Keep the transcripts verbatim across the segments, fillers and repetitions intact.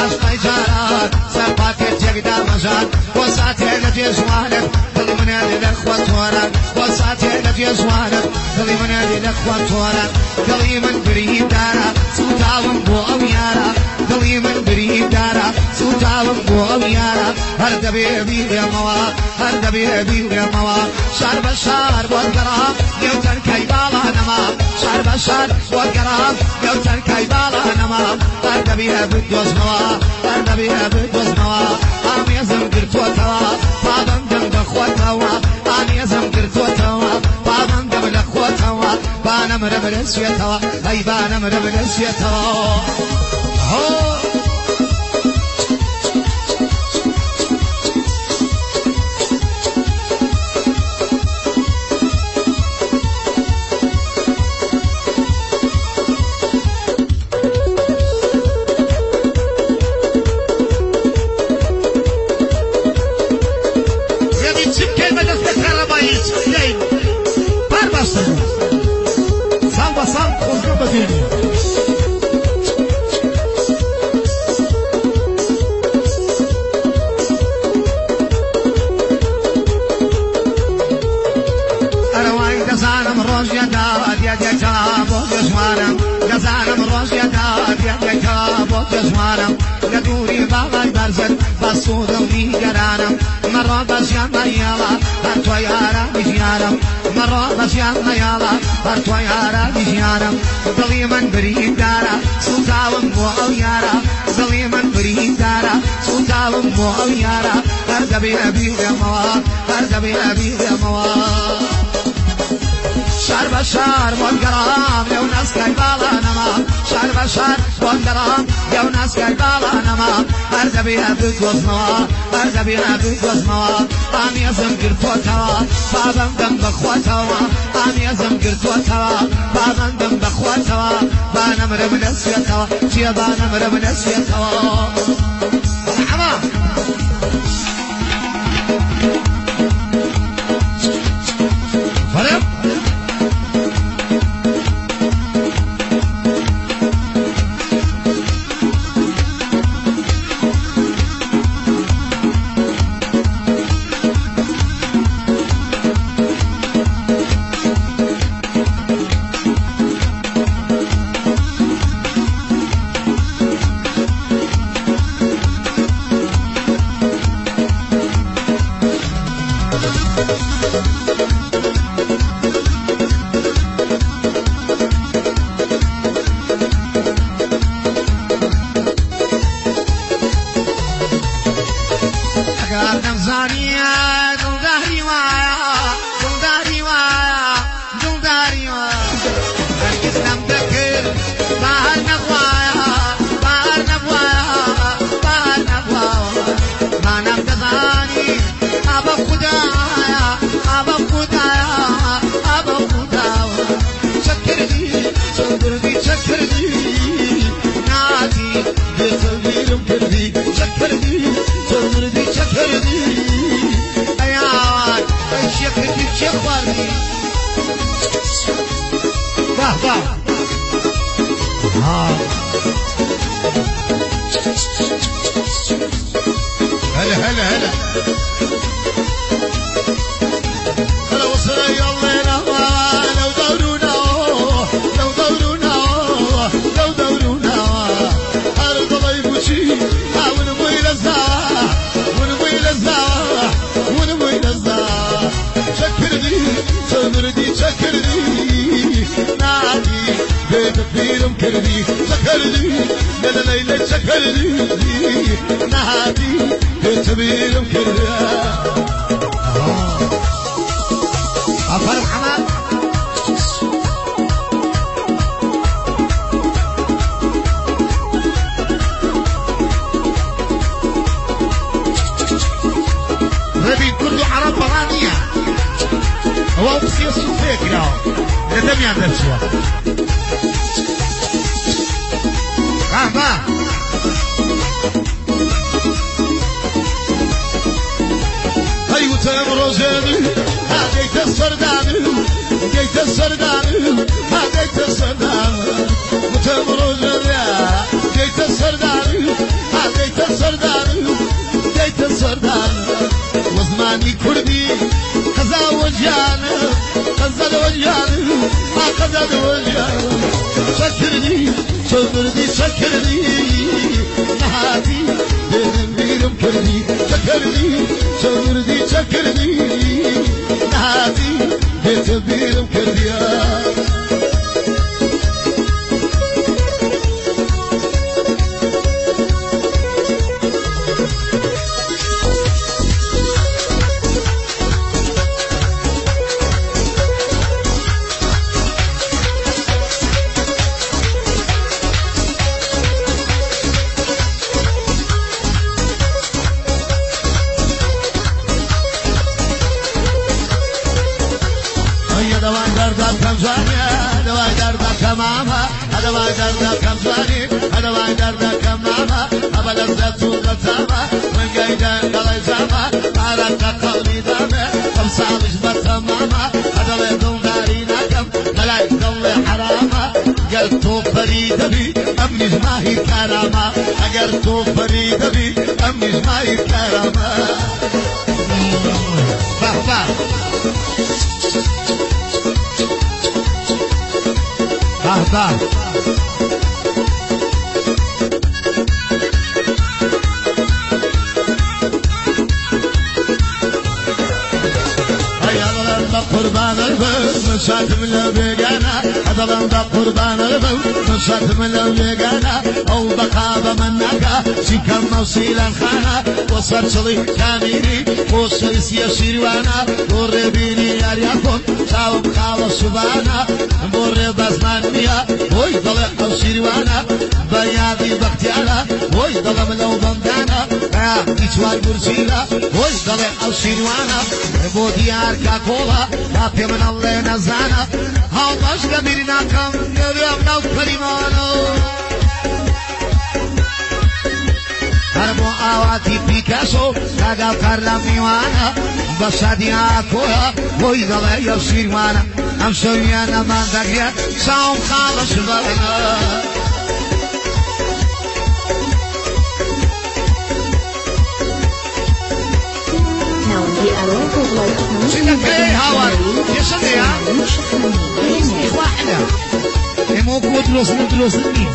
عشقي جارات سرقاتي تقدر مجال وساتي لفي جوانك اللي منادي الاخوة تورك وساتي لفي جوانك اللي منادي الاخوة تورك قلي من بريد دارا سوتاهم بو اميارا قلي من بريد دارا سوتاهم بو اميارا هرد بيبي يا موا هرد بيبي يا موا شرب الشارب والقراب يوتر كيبالا نما شرب الشارب والقراب يوتر كيبالا نما هرد بيها بدوز موا هرد بيها بدوز موا آم يزم قرتو توا بابن دم دخوة توا آم يزم قرتو توا بابن دم دخوة توا بانم رب نسيتوا أي بانم رب نسيتوا هو ظليما بريد دارا سلطان مو يارا ظليما بريد دارا سلطان مو يارا هرد بأبي يا موا هرد بأبي يا موا شرب الشار والقرام يا ناس كيبالا نما شرب الشار والقرام يا ناس كيبالا نما هرد بأبي وزموا هرد بأبي وزموا آم يزم قرتو توا بابن دم بخوة توا آم يزم قرتو توا بابن دم بخوة توا بانم رب نسيتوا شيا بانم رب نسيتوا مرحبا فرق هلا هلا هلا هلا وصلنا يلا لو دورونا لو دورونا لو دورونا أرض ضيبوشي ونبوي لزا ونبوي لزا ونبوي لزا شكرني تمردي شكرني نادي بيت بيرم كردي شكرني ليلة ليلة شكرني نادي بيت بيرم كردي أفرح حمام ربي كردو عرب بغانية هو أقصي الصوفيك لا لدم يعمل شوى رحمة هاي وتم روزاني هاديت السرداني هاديت السرداني هاديت السرداني وتم روزاني هاديت السرداني هاديت سدد وجهه سكرني سكرني سكرني نهاتي بيرم بيرم كردي سكرني سكرني سكرني نهاتي بيرم بيرم كردي هذا ما درنا كم زاني هذا ما درنا كم ماما أبا لذته غزامة من قيدا غزامة على تقولي دامة كم صالح بتمامة هذا لا يدوم دارينا كم لا يدوم حرامة قلتو فريد بي أمني ماهي كرامة قلتو فريد بي أمني ماهي كرامة بابا بابا قربان البوم من شاتم البيقانا هذا لندا قربان البوم من شاتم البيقانا او بقى منك شكا موصيلا خانا وصل شلي كاميري وصل سياسير وانا وربيني ياريكم شاوم خاوة سبانا مورب ازمانيا وي ضلع او سيروانا بياضي بختيانا وي ضلع ملو بمدانا ايشوان برسيلا وي ضلع او سيروانا بوديار كاكولا كافي من الله نزانا هاو باشا بيرنا كم يريم نو كريمانو هرمو آواتي بيكاسو ناقال كارلا ميوانا بساديا كولا وي ضلع او سيروانا ام سويانا من دقيا ساوم خالص بغنا سيدك ايه هاوار يسد يا واحدة موكو دروس ندروس النين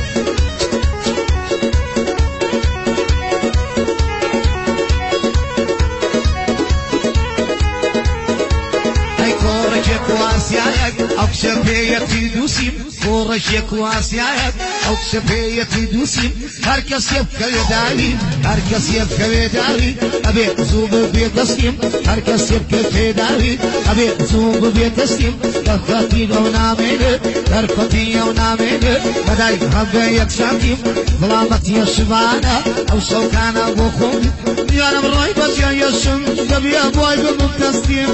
هاي كورك واسياك او شبيتي دوسيم كورك واسياك او شبيتي دوسيم هركس يبكى يداوي هركس يبكى يداوي ابي زوب بيتسكيم هركس يبكى يداوي ابي زوب بيتسكيم كخاتي ونامين كركتي ونامين بداي حبي يكشاكيم ظلامتي الشبانة او سوكانا بوخوم يا رب رايبت يا يسم جبي ابواي بمتسكيم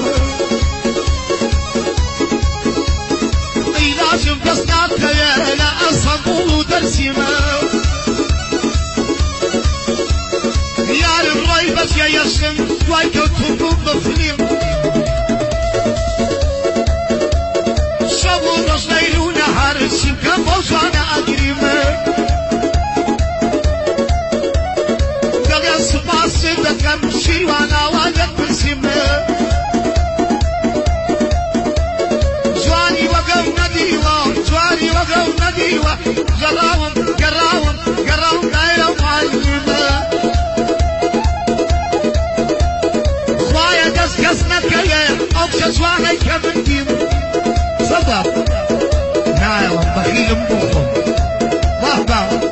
لازم قصدك لا أصبو درسيما يا رب بس يا يسم وايك تبوب بفليم شبو نصيرو نهار سيكا بوزانا أجريم قال يا سباس دكم شيوانا وايك برسيما جواني وقو نديوة جراهم جراهم جراهم دايرة معلمة خوايا دس قسمت كيا أوكس جواني كمن ديم صدق نايم بخيل مبوكم وهبا